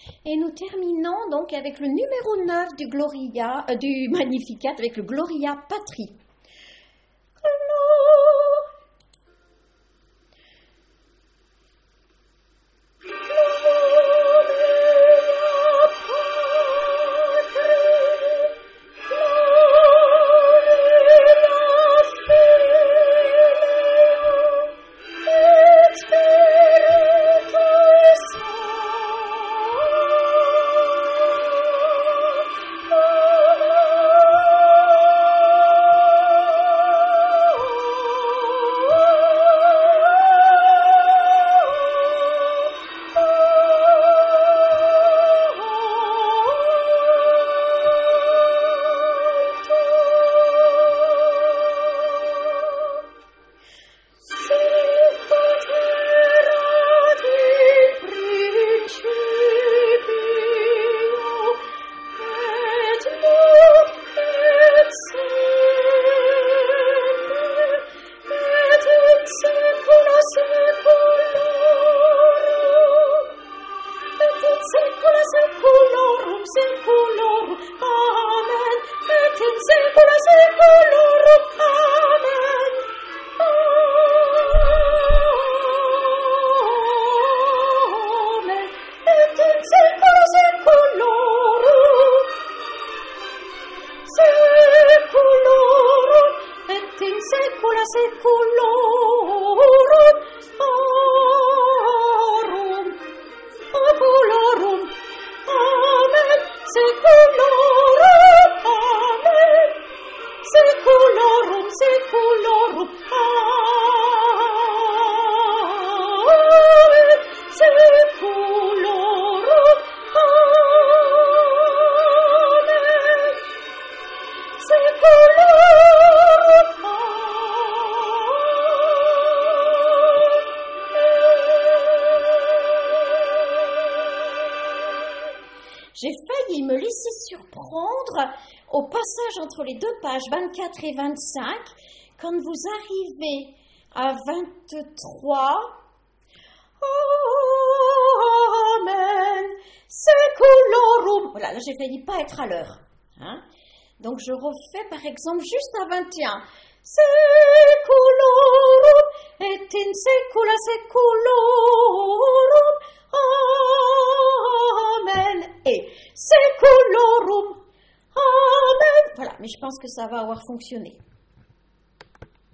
Et nous terminons donc avec le numéro 9 du Magnificat, avec le Gloria Patri. J'ai failli me laisser surprendre au passage entre les deux pages 24 et 25, quand vous arrivez à 23. Amen, secularum. Voilà, là j'ai failli pas être à l'heure. Hein? Donc je refais par exemple juste à 21. Secularum et in secula seculorum. Amen. Et seculorum. Amen. Voilà, mais je pense que ça va avoir fonctionné.